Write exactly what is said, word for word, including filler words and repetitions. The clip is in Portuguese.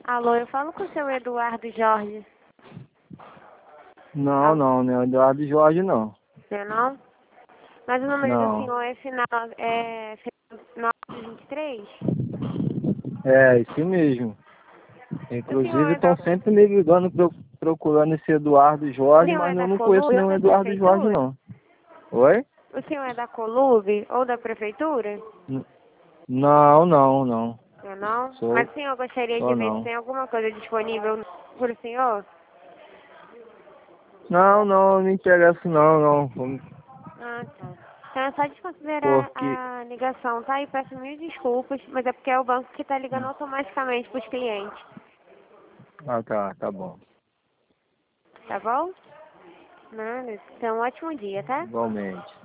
Alô, eu falo com o seu Eduardo Jorge. Não, Alô? não, não é Eduardo Jorge, não. Não, não? Mas o número do Não. senhor é final é nove vinte e três? É, isso mesmo. O senhor Inclusive é da, estão sempre me ligando pro- procurando esse Eduardo o Jorge, senhor é mas eu da não conheço Colube ou nenhum da Eduardo Jorge, prefeitura? não. Oi? O senhor é da Colube ou da prefeitura? N- Não, não, não. Não, não? Sou, Mas o senhor gostaria de sou ver se não. tem alguma coisa disponível para o senhor? Não, não, não me interessa não, não. Vamos- Ah, tá. Então é só desconsiderar Porque. a ligação, tá? E peço mil desculpas, mas é porque é o banco que está ligando automaticamente para os clientes. Ah, tá, tá bom. Tá bom? Nada. Então, um ótimo dia, tá? Igualmente.